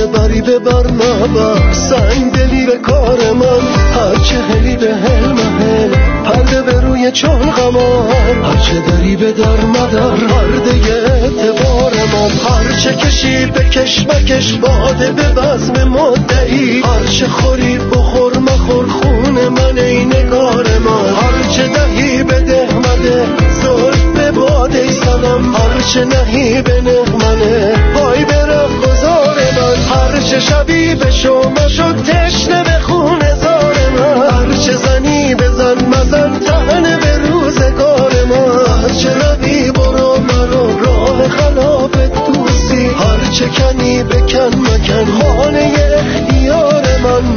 ببری ببر نبر، سنگ دلی به کار من، هرچه هلی به هل محل، پرده به روی چون قمر، هرچه داری به در مدر، پرده اعتبار من، هرچه کشی بکش مکش، باده به بزم مدعی، هرچه خوری بخور مخور، خون من ای نگار من، هرچه دهی بده مده، زلف به باده سنم، هرچه نهی به نغمنه، پای به رهگذار من، هرچه شبی به شما شد تشنه به خون زار من، هرچه زنی بزن مزن تهنه به روزگار من، هرچه روی برو مرو راه خلاف دوستی، هرچه کنی بکن مکن خانه اختیار من.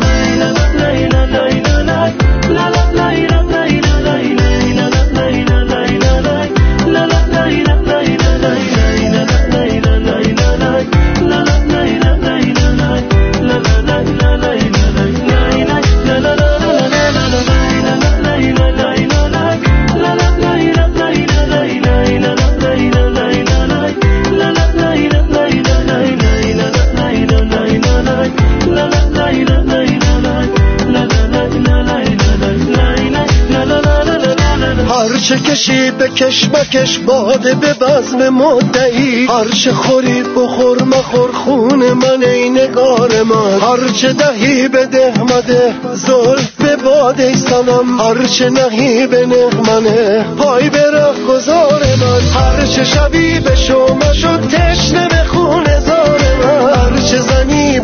هرچه کشی بکش مکش، باده به بزم مدعی، هرچه خوری بخور مخور، خون من ای نگار من، هرچه دهی بده مده، زلف به باده سنم، هرچه نهی به نغمنه، پای به رهگذار من، هرچه شبی به شما شد تشنه به خون زار من، هرچه زنی